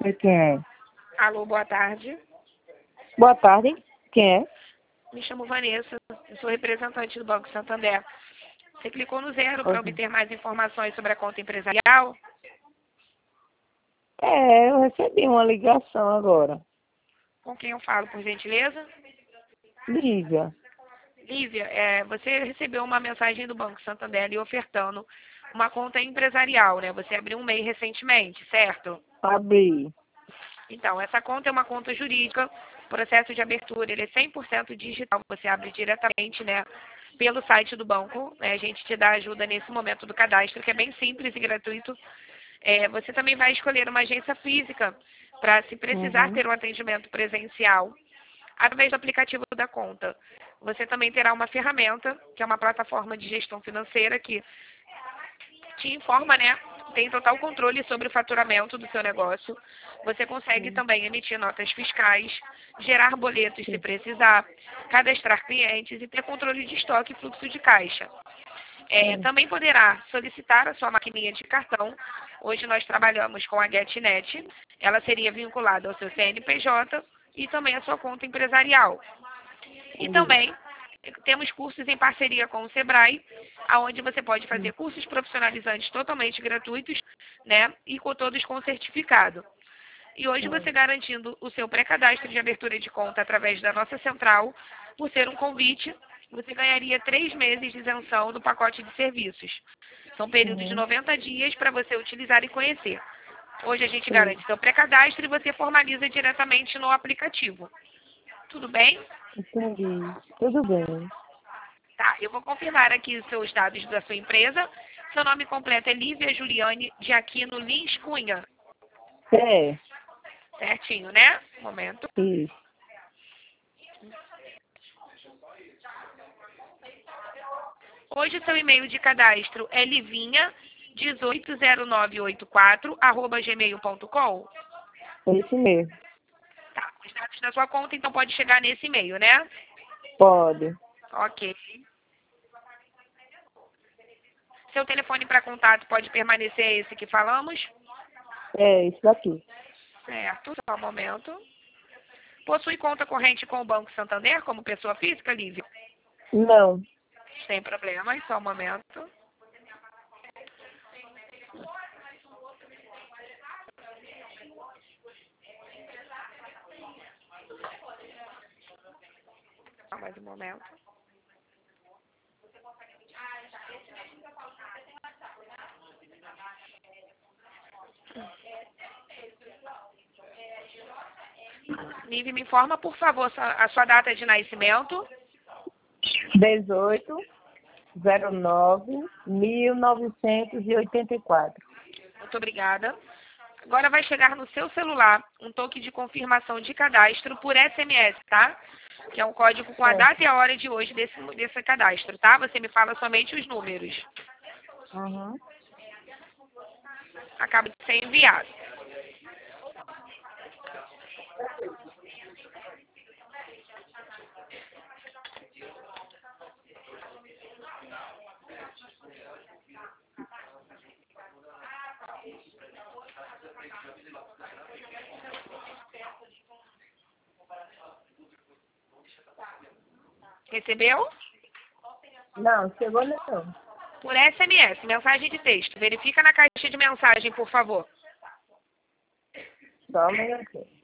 E quem é? Alô, boa tarde. Boa tarde. Quem é? Me chamo Vanessa, eu sou representante do Banco Santander. Você clicou no 0 para Oi. obter mais informações sobre a conta empresarial? Eu recebi uma ligação agora. Com quem eu falo, por gentileza? Lívia. Lívia, você recebeu uma mensagem do Banco Santander lhe ofertando uma conta empresarial, né? Você abriu um MEI recentemente, certo? Abri. Então, essa conta é uma conta jurídica, o processo de abertura ele é 100% digital, você abre diretamente, né, pelo site do banco, né, a gente te dá ajuda nesse momento do cadastro, que é bem simples e gratuito. Você também vai escolher uma agência física para, se precisar Uhum. ter um atendimento presencial, através do aplicativo da conta. Você também terá uma ferramenta, que é uma plataforma de gestão financeira, que te informa, né? Tem total controle sobre o faturamento do seu negócio. Você consegue Sim. também emitir notas fiscais, gerar boletos se Sim. precisar, cadastrar clientes e ter controle de estoque e fluxo de caixa. Sim. Também poderá solicitar a sua maquininha de cartão. Hoje nós trabalhamos com a GetNet. Ela seria vinculada ao seu CNPJ e também à sua conta empresarial. E Entendi. também temos cursos em parceria com o Sebrae, onde você pode fazer Sim. cursos profissionalizantes totalmente gratuitos, né? E com todos com certificado. E hoje você Sim. garantindo o seu pré-cadastro de abertura de conta através da nossa central, por ser um convite, você ganharia 3 meses de isenção do pacote de serviços. São períodos de Uhum. 90 dias para você utilizar e conhecer. Hoje a gente Sim. garante seu pré-cadastro e você formaliza diretamente no aplicativo. Tudo bem? Entendi. Tudo bem. Tá, eu vou confirmar aqui os seus dados da sua empresa. Seu nome completo é Lívia Juliane de Aquino Lins Cunha. É. Certinho, né? Um momento. Isso. Hoje seu e-mail de cadastro é livinha180984@gmail.com. É isso mesmo. Tá, os dados da sua conta então pode chegar nesse e-mail, né? Pode. Ok. Seu telefone para contato pode permanecer esse que falamos? É isso daqui. Certo, só um momento. Possui conta corrente com o Banco Santander como pessoa física, Lívia? Não. Sem problema, só um momento. Só mais um momento. Lívia, me informa, por favor, a sua data de nascimento. 18/09/1984. Muito obrigada. Agora vai chegar no seu celular um toque de confirmação de cadastro por SMS, tá? Que é um código com a É. data e a hora de hoje desse cadastro, tá? Você me fala somente os números. Uhum. Acaba de ser enviado. Recebeu? Não, chegou não. Por SMS, mensagem de texto. Verifica na caixa de mensagem, por favor. Só um minutinho.